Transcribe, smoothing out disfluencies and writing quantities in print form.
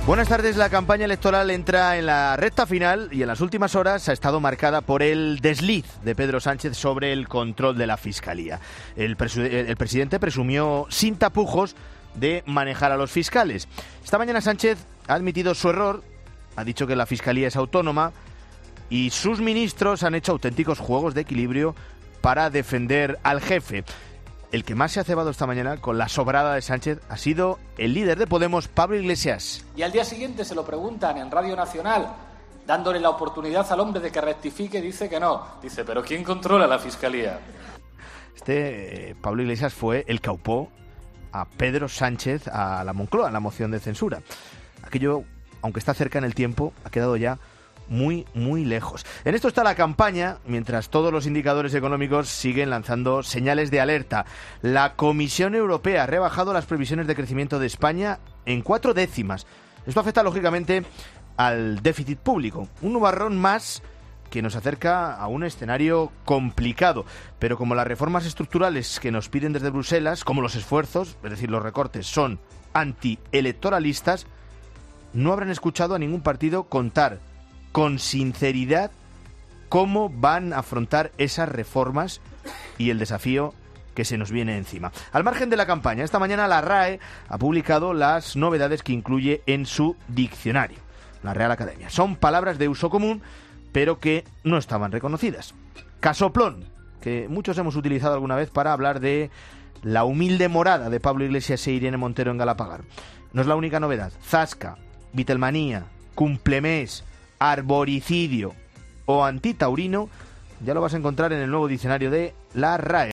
Buenas tardes. La campaña electoral entra en la recta final y en las últimas horas ha estado marcada por el desliz de Pedro Sánchez sobre el control de la Fiscalía. El presidente presumió sin tapujos de manejar a los fiscales. Esta mañana Sánchez ha admitido su error, ha dicho que la Fiscalía es autónoma y sus ministros han hecho auténticos juegos de equilibrio para defender al jefe. El que más se ha cebado esta mañana con la sobrada de Sánchez ha sido el líder de Podemos, Pablo Iglesias. Y al día siguiente se lo preguntan en Radio Nacional, dándole la oportunidad al hombre de que rectifique, dice que no. Dice, ¿pero quién controla la Fiscalía? Pablo Iglesias fue el que aupó a Pedro Sánchez a la Moncloa, en la moción de censura. Aquello, aunque está cerca en el tiempo, ha quedado ya muy, muy lejos. En esto está la campaña, mientras todos los indicadores económicos siguen lanzando señales de alerta. La Comisión Europea ha rebajado las previsiones de crecimiento de España en 4 décimas. Esto afecta, lógicamente, al déficit público. Un nubarrón más que nos acerca a un escenario complicado. Pero como las reformas estructurales que nos piden desde Bruselas, como los esfuerzos, es decir, los recortes, son antielectoralistas, no habrán escuchado a ningún partido contar con sinceridad cómo van a afrontar esas reformas y el desafío que se nos viene encima. Al margen de la campaña, esta mañana la RAE ha publicado las novedades que incluye en su diccionario, la Real Academia. Son palabras de uso común, pero que no estaban reconocidas. Casoplón, que muchos hemos utilizado alguna vez para hablar de la humilde morada de Pablo Iglesias e Irene Montero en Galapagar. No es la única novedad. Zasca, Beatlemanía, cumplemés, arboricidio o antitaurino ya lo vas a encontrar en el nuevo diccionario de la RAE.